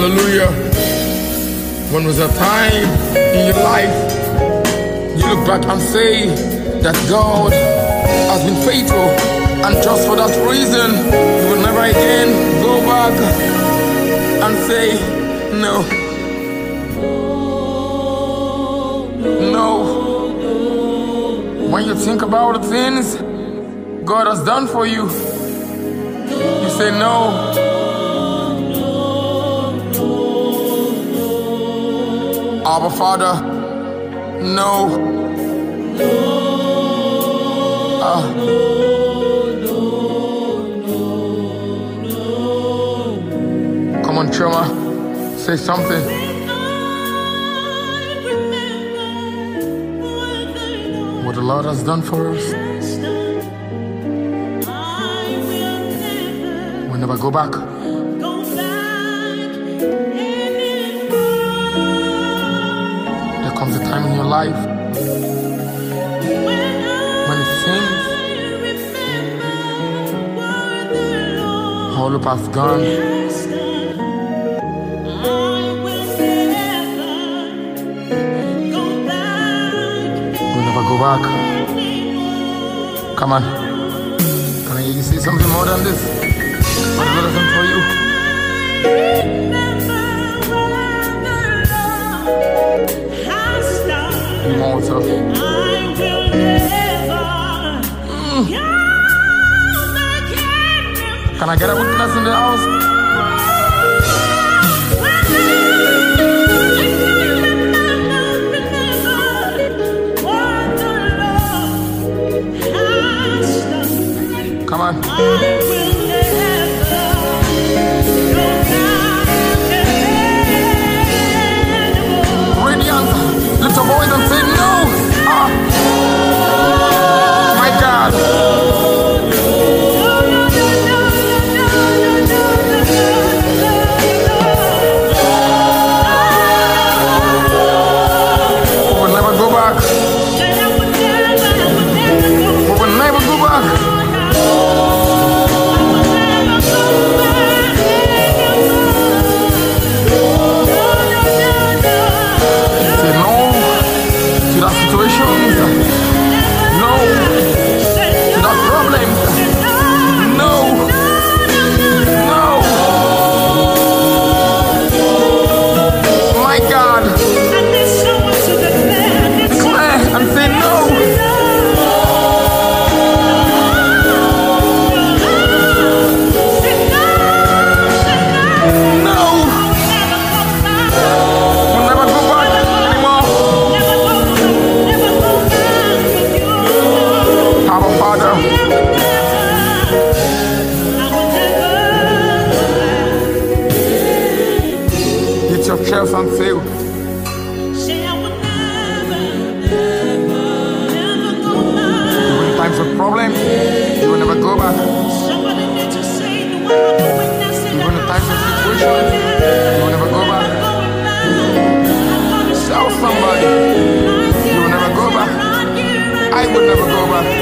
Hallelujah. When was a time in your life you look back and say that God has been faithful, and just for that reason you will never again go back and say no. When you think about the things God has done for you, you say no. Abba Father, no. Come on, Choma, say something. What the Lord has done for us, we'll never go back. There comes a time in your life when it seems all hope has gone. Go back. Come on. Can I hear you say something more than this? What the Lord has done for you? Immortal. Can I get a witness in the house? Come on. Radiant, lift your voice and say no. My God. We will never go back. We will never go back. Yourself and say, even in times of problems, you will never go back. Even in times of situation, you will never go back. Tell somebody, you will never go back. I would never go back.